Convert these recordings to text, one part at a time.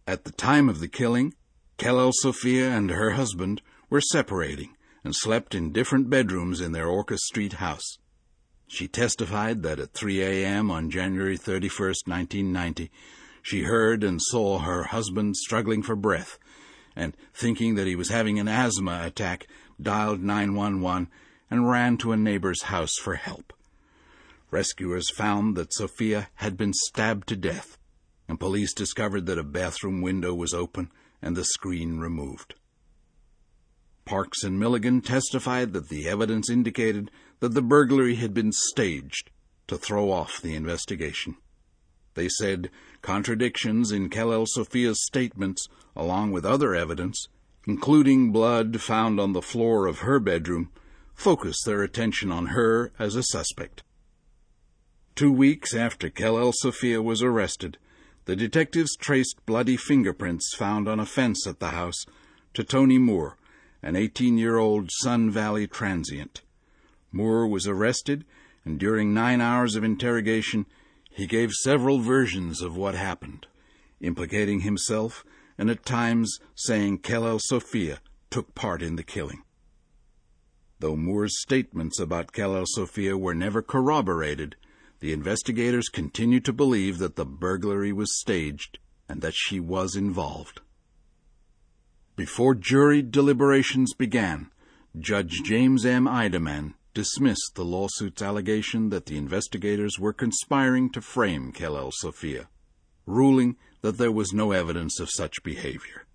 At the time of the killing, Kellel Sophia and her husband were separating and slept in different bedrooms in their Orcas Street house. She testified that at 3 a.m. on January 31st, 1990, she heard and saw her husband struggling for breath, and, thinking that he was having an asthma attack, dialed 911 and ran to a neighbor's house for help. Rescuers found that Sophia had been stabbed to death, and police discovered that a bathroom window was open and the screen removed. Parks and Milligan testified that the evidence indicated that the burglary had been staged to throw off the investigation. They said contradictions in Kellel Sophia's statements, along with other evidence, including blood found on the floor of her bedroom, focused their attention on her as a suspect. 2 weeks after Kellel Sophia was arrested, the detectives traced bloody fingerprints found on a fence at the house to Tony Moore, an 18-year-old Sun Valley transient. Moore was arrested, and during 9 hours of interrogation, he gave several versions of what happened, implicating himself and at times saying Kellel Sophia took part in the killing. Though Moore's statements about Kellel Sophia were never corroborated, the investigators continued to believe that the burglary was staged and that she was involved. Before jury deliberations began, Judge James M. Eidemann dismissed the lawsuit's allegation that the investigators were conspiring to frame Kellel Sophia, ruling that there was no evidence of such behavior.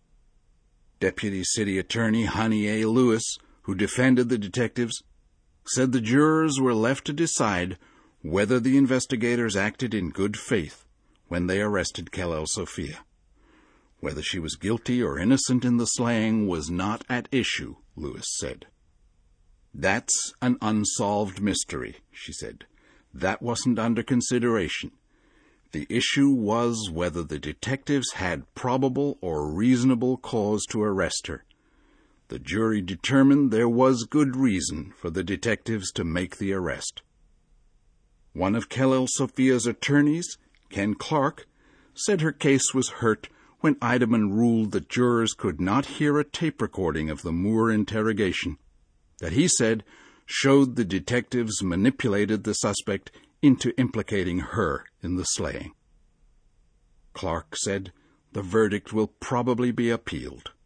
Deputy City Attorney Honey A. Lewis, who defended the detectives, said the jurors were left to decide whether the investigators acted in good faith when they arrested Kellel Sophia. Whether she was guilty or innocent in the slaying was not at issue, Lewis said. "That's an unsolved mystery," she said. "That wasn't under consideration. The issue was whether the detectives had probable or reasonable cause to arrest her. The jury determined there was good reason for the detectives to make the arrest." One of Kellel Sophia's attorneys, Ken Clark, said her case was hurt when Eidemann ruled that jurors could not hear a tape recording of the Moore interrogation, that he said showed the detectives manipulated the suspect into implicating her in the slaying. Clark said the verdict will probably be appealed.